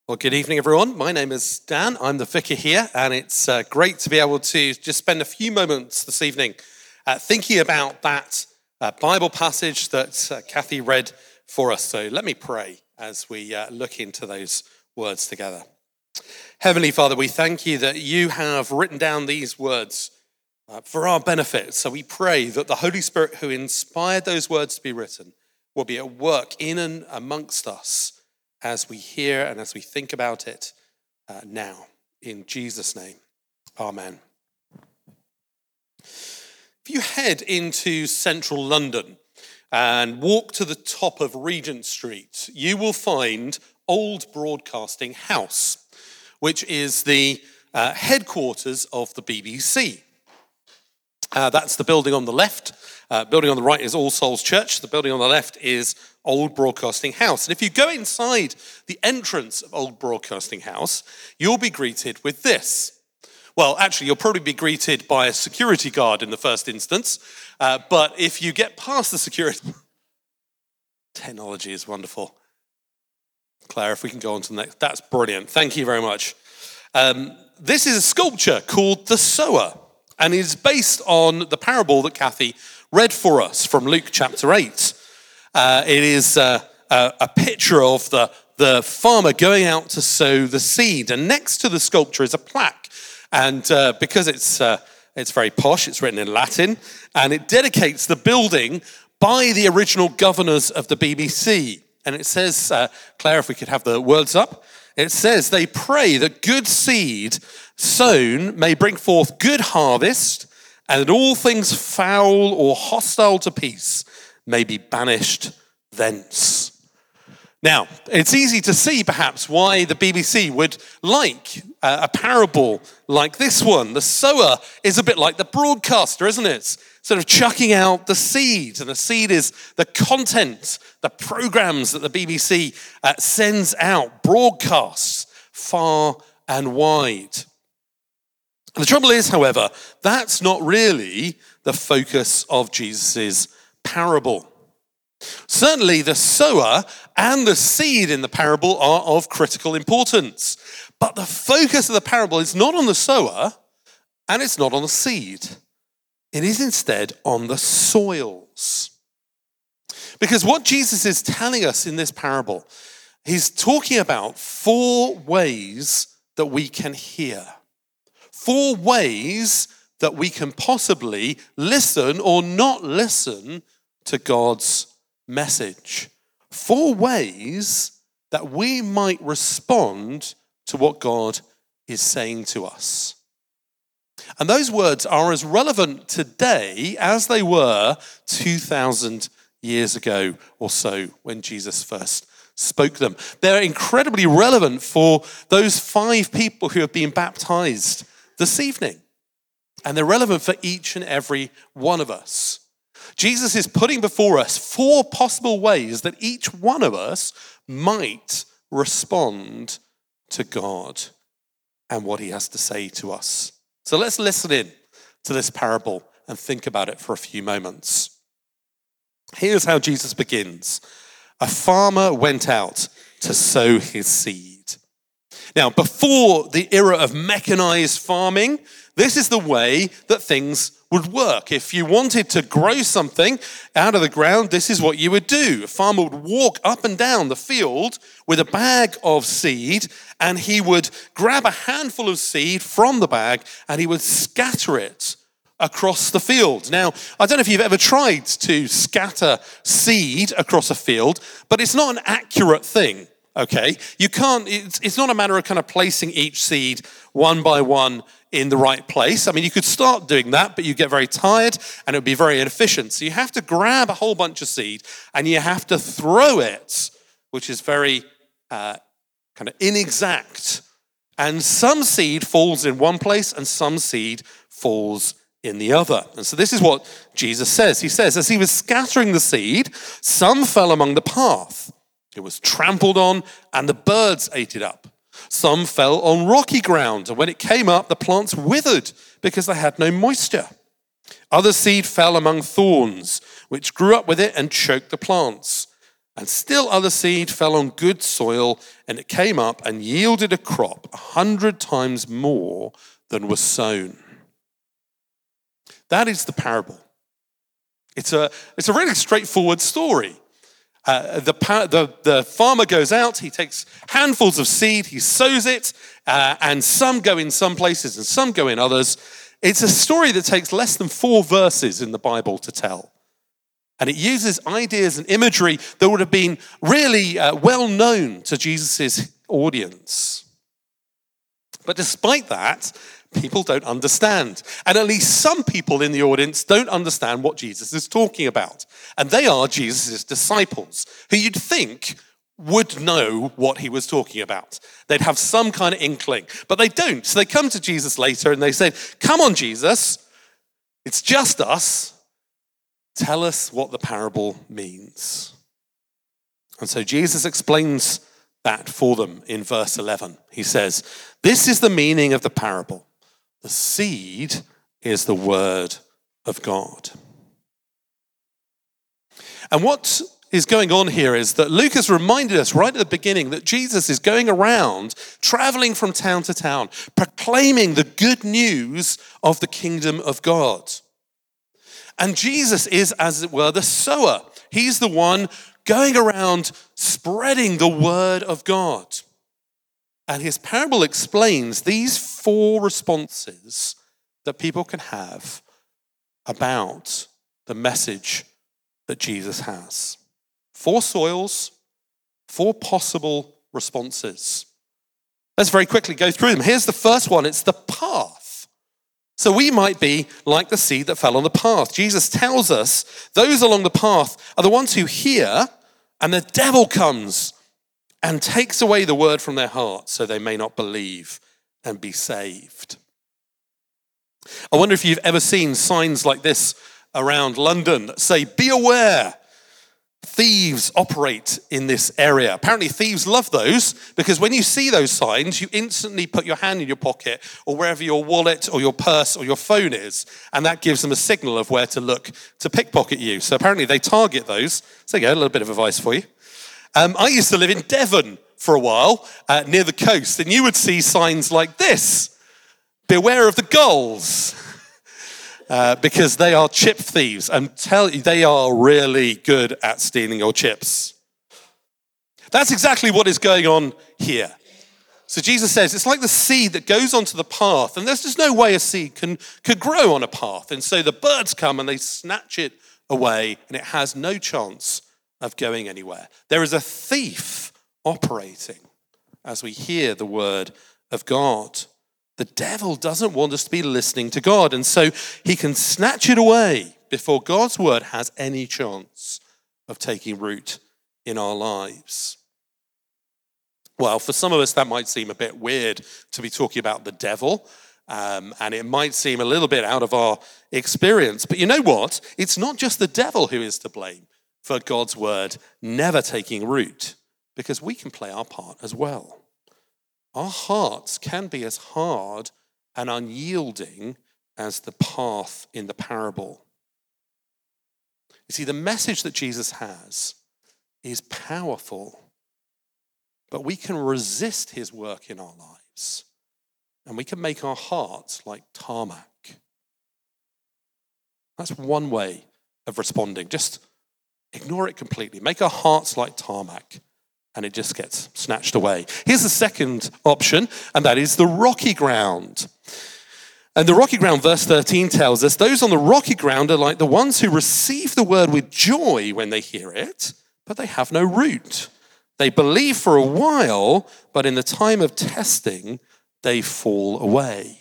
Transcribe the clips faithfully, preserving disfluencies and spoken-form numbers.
Well, good evening, everyone. My name is Dan. I'm the vicar here, and it's uh, great to be able to just spend a few moments this evening uh, thinking about that uh, Bible passage that uh, Kathy read for us. So let me pray as we uh, look into those words together. Heavenly Father, we thank you that you have written down these words uh, for our benefit. So we pray that the Holy Spirit who inspired those words to be written will be at work in and amongst us as we hear and as we think about it uh, now. In Jesus' name, amen. If you head into central London and walk to the top of Regent Street, you will find Old Broadcasting House, which is the uh, headquarters of the B B C. Uh, that's the building on the left. Uh, building on the right is All Souls Church. The building on the left is Old Broadcasting House. And if you go inside the entrance of Old Broadcasting House, you'll be greeted with this. Well, actually, you'll probably be greeted by a security guard in the first instance. Uh, but if you get past the security... Technology is wonderful. Claire, if we can go on to the next... That's brilliant. Thank you very much. Um, this is a sculpture called The Sower, and is based on the parable that Kathy read for us from Luke chapter eight. Uh, it is uh, a, a picture of the, the farmer going out to sow the seed. And next to the sculpture is a plaque. And uh, because it's uh, it's very posh, it's written in Latin, and it dedicates the building by the original governors of the B B C. And it says, uh, Claire, if we could have the words up. It says, they pray that good seed sown may bring forth good harvest, and that all things foul or hostile to peace may be banished thence. Now, it's easy to see perhaps why the B B C would like a parable like this one. The sower is a bit like the broadcaster, isn't it? Sort of chucking out the seed, and the seed is the content, the programs that the B B C uh, sends out, broadcasts far and wide. And the trouble is, however, that's not really the focus of Jesus' parable. Certainly, the sower and the seed in the parable are of critical importance. But the focus of the parable is not on the sower, and it's not on the seed. It is instead on the soils. Because what Jesus is telling us in this parable, he's talking about four ways that we can hear. Four ways that we can possibly listen or not listen to God's message. Four ways that we might respond to what God is saying to us. And those words are as relevant today as they were two thousand years ago or so when Jesus first spoke them. They're incredibly relevant for those five people who have been baptized this evening. And they're relevant for each and every one of us. Jesus is putting before us four possible ways that each one of us might respond to God and what he has to say to us. So let's listen in to this parable and think about it for a few moments. Here's how Jesus begins. A farmer went out to sow his seed. Now, before the era of mechanized farming, this is the way that things would work. If you wanted to grow something out of the ground, this is what you would do. A farmer would walk up and down the field with a bag of seed, and he would grab a handful of seed from the bag and he would scatter it across the field. Now, I don't know if you've ever tried to scatter seed across a field, but it's not an accurate thing. Okay, you can't, it's, it's not a matter of kind of placing each seed one by one in the right place. I mean, you could start doing that, but you get very tired and it would be very inefficient. So you have to grab a whole bunch of seed and you have to throw it, which is very uh, kind of inexact. And some seed falls in one place and some seed falls in the other. And so this is what Jesus says. He says, as he was scattering the seed, some fell among the path. It was trampled on, and the birds ate it up. Some fell on rocky ground, and when it came up, the plants withered because they had no moisture. Other seed fell among thorns, which grew up with it and choked the plants. And still other seed fell on good soil, and it came up and yielded a crop a hundred times more than was sown. That is the parable. It's a, it's a really straightforward story. Uh, the, the, the farmer goes out, he takes handfuls of seed, he sows it, uh, and some go in some places and some go in others. It's a story that takes less than four verses in the Bible to tell. And it uses ideas and imagery that would have been really uh, well known to Jesus' audience. But despite that, people don't understand. And at least some people in the audience don't understand what Jesus is talking about. And they are Jesus' disciples, who you'd think would know what he was talking about. They'd have some kind of inkling, but they don't. So they come to Jesus later and they say, "Come on, Jesus, it's just us. Tell us what the parable means." And so Jesus explains that for them in verse eleven. He says, "This is the meaning of the parable. The seed is the word of God." And what is going on here is that Luke has reminded us right at the beginning that Jesus is going around, traveling from town to town, proclaiming the good news of the kingdom of God. And Jesus is, as it were, the sower. He's the one going around spreading the word of God. And his parable explains these four responses that people can have about the message that Jesus has. Four soils, four possible responses. Let's very quickly go through them. Here's the first one. It's the path. So we might be like the seed that fell on the path. Jesus tells us those along the path are the ones who hear, and the devil comes and takes away the word from their heart so they may not believe and be saved. I wonder if you've ever seen signs like this around London that say, "Be aware, thieves operate in this area." Apparently thieves love those, because when you see those signs, you instantly put your hand in your pocket or wherever your wallet or your purse or your phone is, and that gives them a signal of where to look to pickpocket you. So apparently they target those. So there you go, a little bit of advice for you. Um, I used to live in Devon for a while, uh, near the coast, and you would see signs like this: "Beware of the gulls," uh, because they are chip thieves, and tell you they are really good at stealing your chips. That's exactly what is going on here. So Jesus says it's like the seed that goes onto the path, and there's just no way a seed can, can grow on a path. And so the birds come and they snatch it away, and it has no chance of going anywhere. There is a thief operating as we hear the word of God. The devil doesn't want us to be listening to God, and so he can snatch it away before God's word has any chance of taking root in our lives. Well, for some of us, that might seem a bit weird to be talking about the devil, um, and it might seem a little bit out of our experience. But you know what? It's not just the devil who is to blame for God's word never taking root, because we can play our part as well. Our hearts can be as hard and unyielding as the path in the parable. You see, the message that Jesus has is powerful, but we can resist his work in our lives, and we can make our hearts like tarmac. That's one way of responding. Just ignore it completely. Make our hearts like tarmac, and it just gets snatched away. Here's the second option, and that is the rocky ground. And the rocky ground, verse thirteen tells us, those on the rocky ground are like the ones who receive the word with joy when they hear it, but they have no root. They believe for a while, but in the time of testing, they fall away.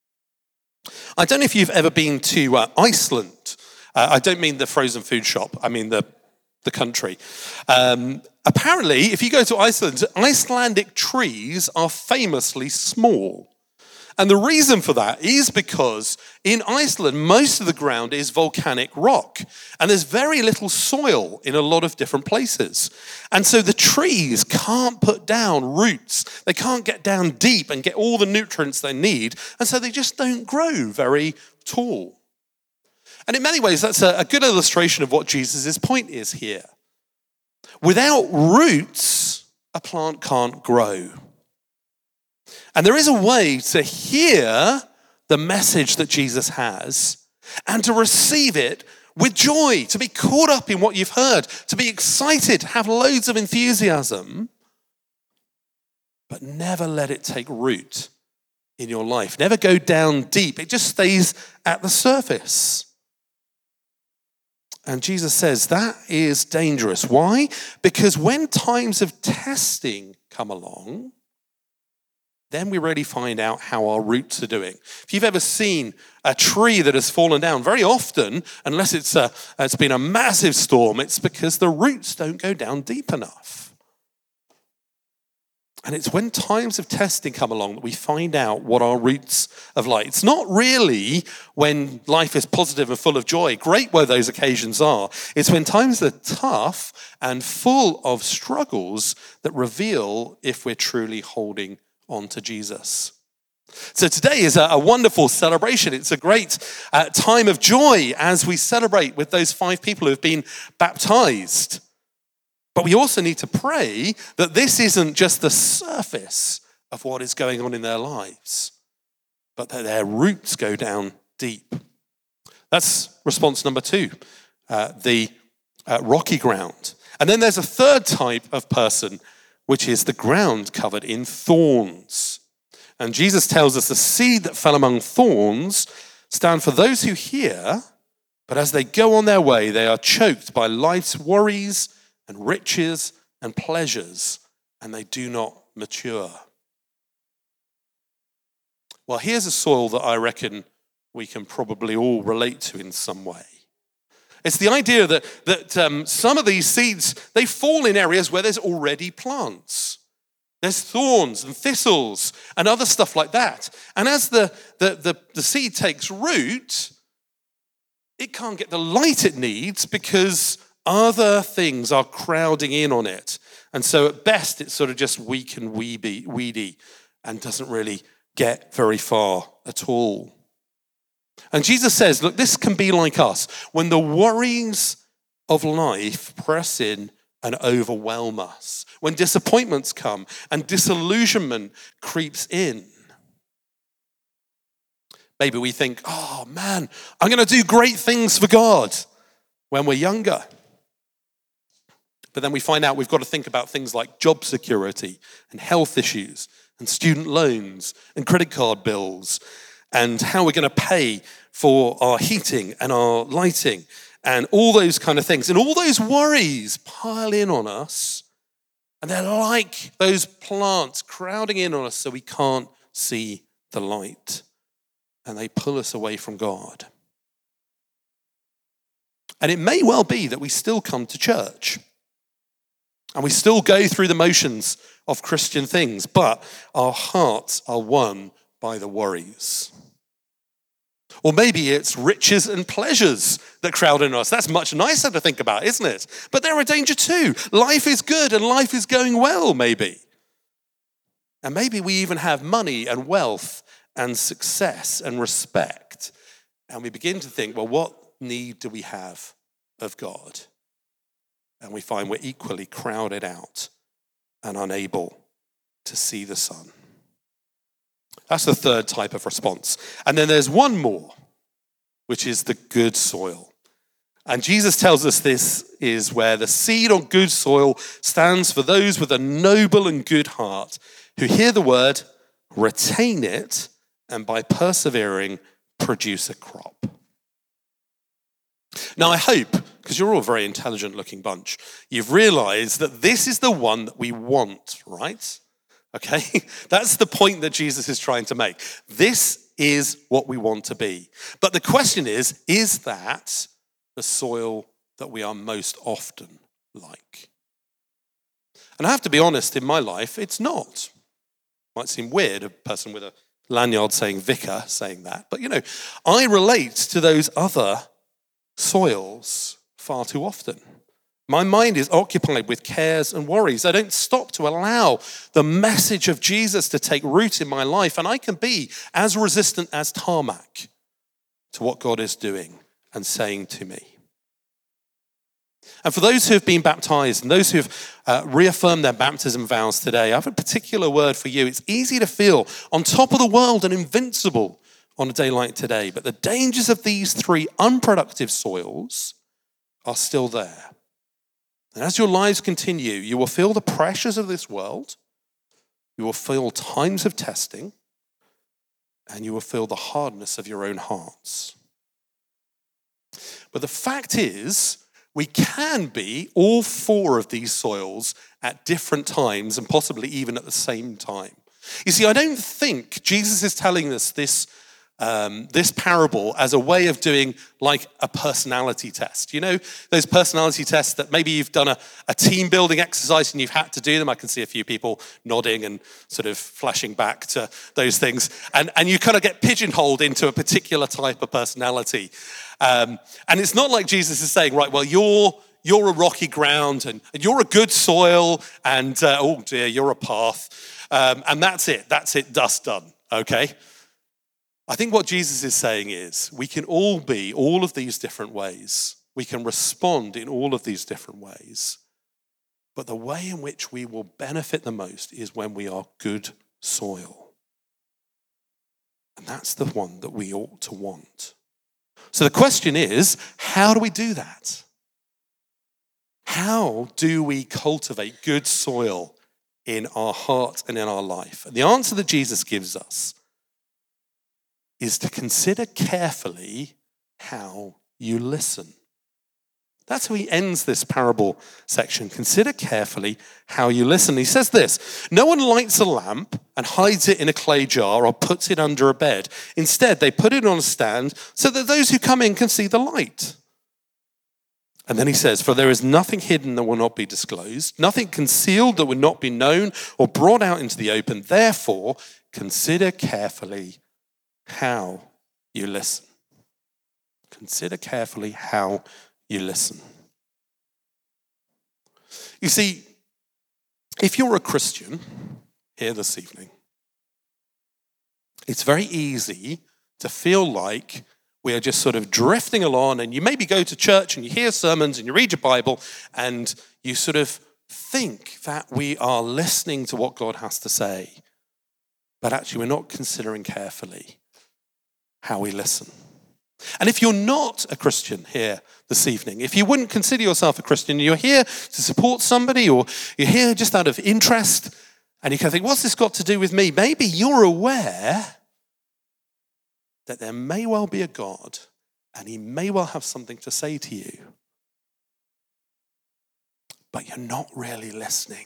I don't know if you've ever been to uh, Iceland. Uh, I don't mean the frozen food shop. I mean the the country. Um, apparently, if you go to Iceland, Icelandic trees are famously small. And the reason for that is because in Iceland, most of the ground is volcanic rock, and there's very little soil in a lot of different places. And so the trees can't put down roots. They can't get down deep and get all the nutrients they need, and so they just don't grow very tall. And in many ways, that's a, a good illustration of what Jesus' point is here. Without roots, a plant can't grow. And there is a way to hear the message that Jesus has and to receive it with joy, to be caught up in what you've heard, to be excited, to have loads of enthusiasm, but never let it take root in your life. Never go down deep. It just stays at the surface. And Jesus says that is dangerous. Why? Because when times of testing come along, then we really find out how our roots are doing. If you've ever seen a tree that has fallen down, very often, unless it's a, it's been a massive storm, it's because the roots don't go down deep enough. And it's when times of testing come along that we find out what our roots are like. It's not really when life is positive and full of joy, great where those occasions are. It's when times are tough and full of struggles that reveal if we're truly holding on to Jesus. So today is a, a wonderful celebration. It's a great uh, time of joy as we celebrate with those five people who have been baptized. But we also need to pray that this isn't just the surface of what is going on in their lives, but that their roots go down deep. That's response number two, uh, the uh, rocky ground. And then there's a third type of person, which is the ground covered in thorns. And Jesus tells us the seed that fell among thorns stand for those who hear, but as they go on their way, they are choked by life's worries and riches and pleasures, and they do not mature. Well, here's a soil that I reckon we can probably all relate to in some way. It's the idea that, that um, some of these seeds, they fall in areas where there's already plants. There's thorns and thistles and other stuff like that. And as the, the, the, the seed takes root, it can't get the light it needs because other things are crowding in on it. And so at best, it's sort of just weak and weedy, weedy and doesn't really get very far at all. And Jesus says, look, this can be like us. When the worries of life press in and overwhelm us, when disappointments come and disillusionment creeps in, maybe we think, oh man, I'm going to do great things for God when we're younger. But then we find out we've got to think about things like job security and health issues and student loans and credit card bills and how we're going to pay for our heating and our lighting and all those kind of things. And all those worries pile in on us, and they're like those plants crowding in on us so we can't see the light, and they pull us away from God. And it may well be that we still come to church and we still go through the motions of Christian things, but our hearts are won by the worries. Or maybe it's riches and pleasures that crowd in us. That's much nicer to think about, isn't it? But they're a danger too. Life is good and life is going well, maybe. And maybe we even have money and wealth and success and respect. And we begin to think, well, what need do we have of God? And we find we're equally crowded out and unable to see the sun. That's the third type of response. And then there's one more, which is the good soil. And Jesus tells us this is where the seed on good soil stands for those with a noble and good heart who hear the word, retain it, and by persevering, produce a crop. Now, I hope, because you're all a very intelligent looking bunch, you've realized that this is the one that we want, right? Okay, that's the point that Jesus is trying to make. This is what we want to be. But the question is, is that the soil that we are most often like? And I have to be honest, in my life, it's not. Might seem weird, a person with a lanyard saying vicar saying that. But you know, I relate to those other soils far too often. My mind is occupied with cares and worries. I don't stop to allow the message of Jesus to take root in my life, and I can be as resistant as tarmac to what God is doing and saying to me. And for those who have been baptized and those who have uh, reaffirmed their baptism vows today, I have a particular word for you. It's easy to feel on top of the world and invincible on a day like today, but the dangers of these three unproductive soils are still there. And as your lives continue, you will feel the pressures of this world, you will feel times of testing, and you will feel the hardness of your own hearts. But the fact is, we can be all four of these soils at different times and possibly even at the same time. You see, I don't think Jesus is telling us this, um, this parable as a way of doing like a personality test. You know, those personality tests that maybe you've done a, a team building exercise and you've had to do them. I can see a few people nodding and sort of flashing back to those things. And, and you kind of get pigeonholed into a particular type of personality. Um, and it's not like Jesus is saying, right, well, you're you're a rocky ground and, and you're a good soil and, uh, oh dear, you're a path. Um, and that's it. That's it. Dust done. Okay? I think what Jesus is saying is we can all be all of these different ways. We can respond in all of these different ways. But the way in which we will benefit the most is when we are good soil. And that's the one that we ought to want. So the question is, how do we do that? How do we cultivate good soil in our heart and in our life? And the answer that Jesus gives us is to consider carefully how you listen. That's how he ends this parable section. Consider carefully how you listen. He says this, no one lights a lamp and hides it in a clay jar or puts it under a bed. Instead, they put it on a stand so that those who come in can see the light. And then he says, for there is nothing hidden that will not be disclosed, nothing concealed that will not be known or brought out into the open. Therefore, consider carefully how you listen. Consider carefully how you listen. You see, if you're a Christian here this evening, it's very easy to feel like we are just sort of drifting along, and you maybe go to church and you hear sermons and you read your Bible and you sort of think that we are listening to what God has to say, but actually we're not considering carefully how we listen. And if you're not a Christian here this evening, if you wouldn't consider yourself a Christian, you're here to support somebody or you're here just out of interest, and you can think, what's this got to do with me? Maybe you're aware that there may well be a God and he may well have something to say to you, but you're not really listening.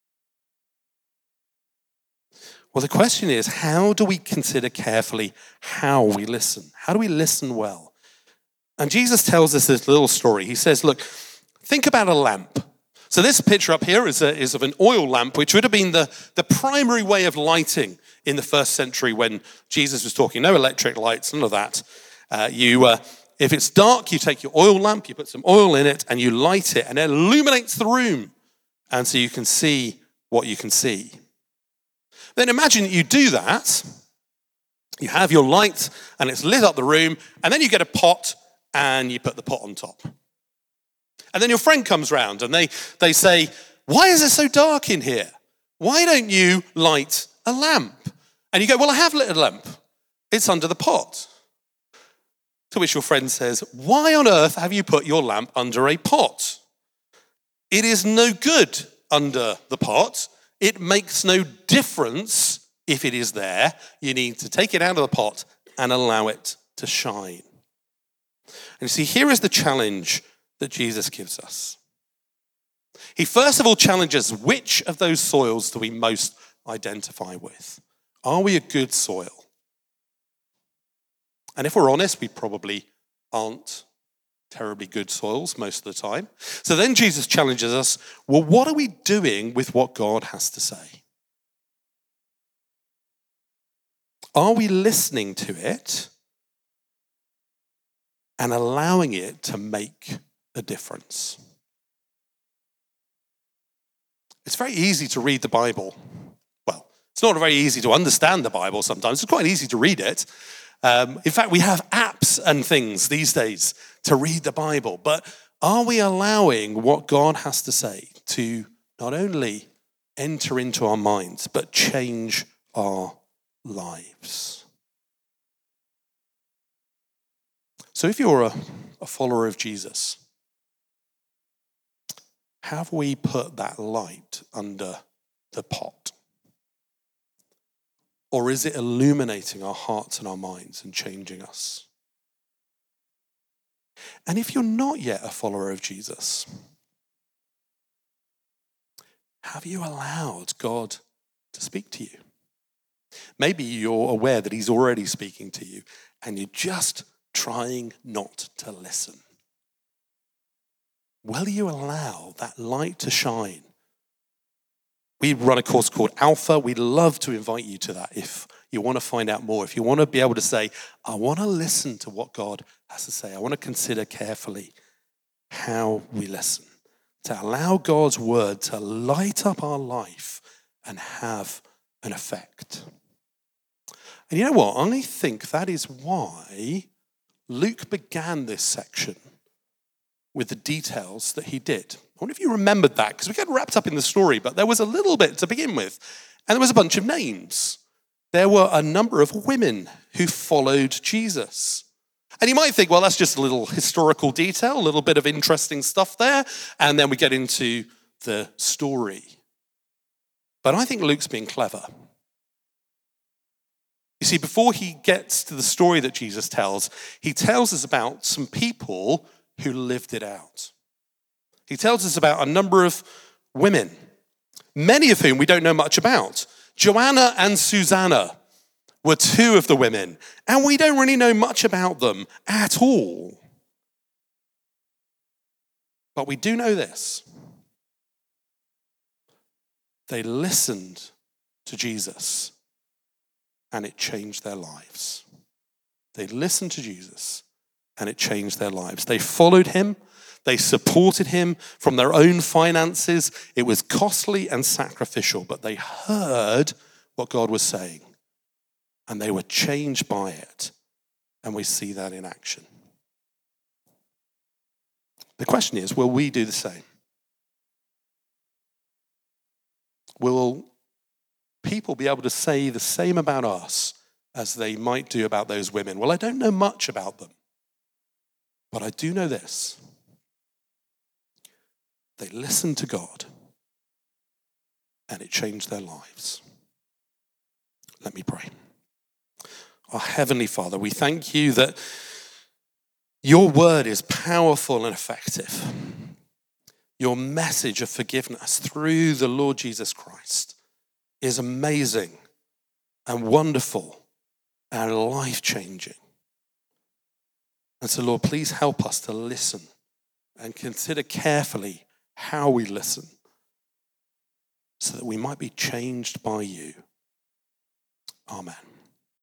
Well, the question is, how do we consider carefully how we listen? How do we listen well? And Jesus tells us this little story. He says, look, think about a lamp. So this picture up here is, a, is of an oil lamp, which would have been the, the primary way of lighting in the first century when Jesus was talking. No electric lights, none of that. Uh, you, uh, if it's dark, you take your oil lamp, you put some oil in it, and you light it, and it illuminates the room. And so you can see what you can see. Then imagine that you do that. You have your light, and it's lit up the room, and then you get a pot, and you put the pot on top. And then your friend comes round, and they, they say, why is it so dark in here? Why don't you light a lamp? And you go, well, I have lit a lamp. It's under the pot. To which your friend says, why on earth have you put your lamp under a pot? It is no good under the pot. It makes no difference if it is there. You need to take it out of the pot and allow it to shine. And you see, here is the challenge that Jesus gives us. He first of all challenges, which of those soils do we most identify with? Are we a good soil? And if we're honest, we probably aren't terribly good soils most of the time. So then Jesus challenges us, well, what are we doing with what God has to say? Are we listening to it and allowing it to make a difference? It's very easy to read the Bible. Well, it's not very easy to understand the Bible sometimes. It's quite easy to read it. Um, in fact, we have apps and things these days to read the Bible. But Are we allowing what God has to say to not only enter into our minds, but change our lives? So if you're a, a follower of Jesus, have we put that light under the pot? Or is it illuminating our hearts and our minds and changing us? And if you're not yet a follower of Jesus, have you allowed God to speak to you? Maybe you're aware that he's already speaking to you and you're just trying not to listen. Will you allow that light to shine? We run a course called Alpha. We'd love to invite you to that if you want to find out more. If you want to be able to say, I want to listen to what God has to say. I want to consider carefully how we listen. To allow God's word to light up our life and have an effect. And you know what? I think that is why Luke began this section with the details that he did. I wonder if you remembered that, because we get wrapped up in the story, but there was a little bit to begin with, and there was a bunch of names. There were a number of women who followed Jesus. And you might think, well, that's just a little historical detail, a little bit of interesting stuff there, and then we get into the story. But I think Luke's being clever. You see, before he gets to the story that Jesus tells, he tells us about some people who lived it out. He tells us about a number of women, many of whom we don't know much about. Joanna and Susanna were two of the women, and we don't really know much about them at all. But we do know this. They listened to Jesus, and it changed their lives. They listened to Jesus, and it changed their lives. They followed him. They supported him from their own finances. It was costly and sacrificial, but they heard what God was saying, and they were changed by it, and we see that in action. The question is, will we do the same? Will people be able to say the same about us as they might do about those women? Well, I don't know much about them, but I do know this. They listened to God, and it changed their lives. Let me pray. Our Heavenly Father, we thank you that your word is powerful and effective. Your message of forgiveness through the Lord Jesus Christ is amazing and wonderful and life-changing. And so, Lord, please help us to listen and consider carefully how we listen so that we might be changed by you. Amen.